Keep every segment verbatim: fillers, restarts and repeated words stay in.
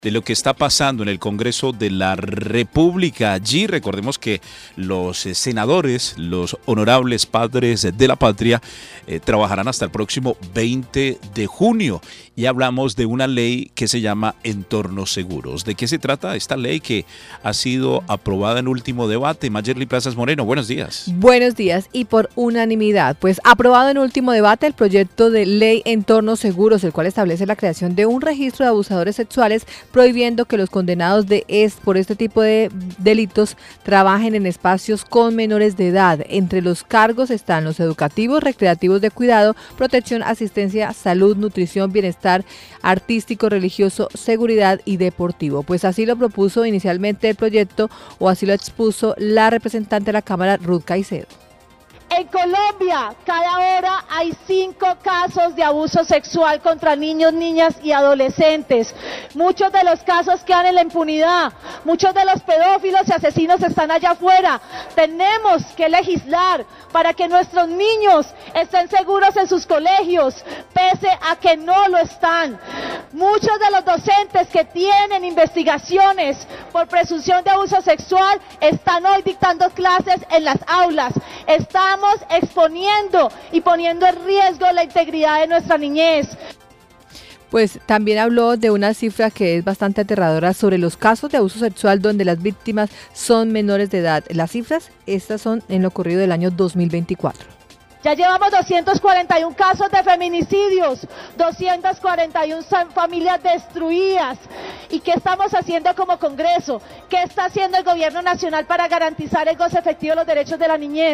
de lo que está pasando en el Congreso de la República. Allí recordemos que los eh, senadores, los honorables padres de la patria, eh, trabajarán hasta el próximo veinte de junio y hablamos de una ley que se llama Entornos Seguros. ¿De qué se trata esta ley que ha sido aprobada en último debate? Mayerly Plazas Moreno, buenos días. Buenos días, y por unanimidad, pues aprobado en último debate el proyecto de ley Entornos Seguros, el cual establece la creación de un registro de abusadores sexuales, prohibiendo que los condenados de es, por este tipo de delitos trabajen en espacios con menores de edad. Entre los cargos están los educativos, recreativos de cuidado, protección, asistencia, salud, nutrición, bienestar artístico, religioso, seguridad y deportivo. Pues así lo propuso inicialmente el proyecto, o así lo expuso la representante de la Cámara, Ruth Caicedo. En Colombia, cada hora hay cinco casos de abuso sexual contra niños, niñas y adolescentes. Muchos de los casos quedan en la impunidad. Muchos de los pedófilos y asesinos están allá afuera. Tenemos que legislar para que nuestros niños estén seguros en sus colegios, pese a que no lo están. Muchos de los docentes que tienen investigaciones por presunción de abuso sexual están hoy dictando clases en las aulas. Estamos exponiendo y poniendo en riesgo la integridad de nuestra niñez. Pues también habló de una cifra que es bastante aterradora sobre los casos de abuso sexual donde las víctimas son menores de edad. Las cifras, estas son en lo corrido del año dos mil veinticuatro. Ya llevamos doscientos cuarenta y uno casos de feminicidios, doscientas cuarenta y una familias destruidas. ¿Y qué estamos haciendo como Congreso? ¿Qué está haciendo el Gobierno Nacional para garantizar el goce efectivo de los derechos de la niñez?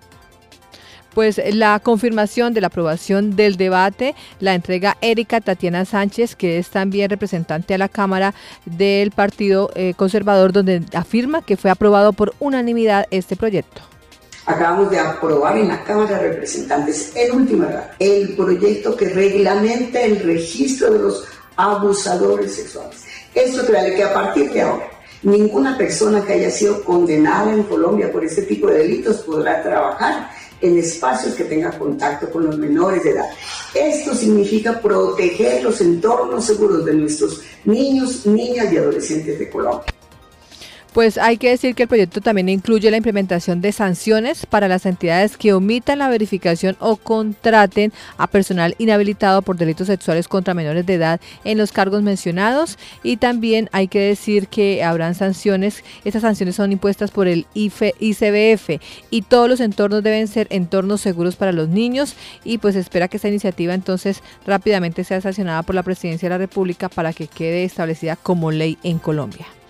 Pues la confirmación de la aprobación del debate la entrega Erika Tatiana Sánchez, que es también representante a la Cámara del Partido eh, Conservador, donde afirma que fue aprobado por unanimidad este proyecto. Acabamos de aprobar en la Cámara de Representantes, en última hora, el proyecto que reglamenta el registro de los abusadores sexuales. Esto trae que a partir de ahora, ninguna persona que haya sido condenada en Colombia por este tipo de delitos podrá trabajar en espacios que tengan contacto con los menores de edad. Esto significa proteger los entornos seguros de nuestros niños, niñas y adolescentes de Colombia. Pues hay que decir que el proyecto también incluye la implementación de sanciones para las entidades que omitan la verificación o contraten a personal inhabilitado por delitos sexuales contra menores de edad en los cargos mencionados, y también hay que decir que habrán sanciones. Estas sanciones son impuestas por el I C B F y todos los entornos deben ser entornos seguros para los niños, y pues espera que esta iniciativa entonces rápidamente sea sancionada por la Presidencia de la República para que quede establecida como ley en Colombia.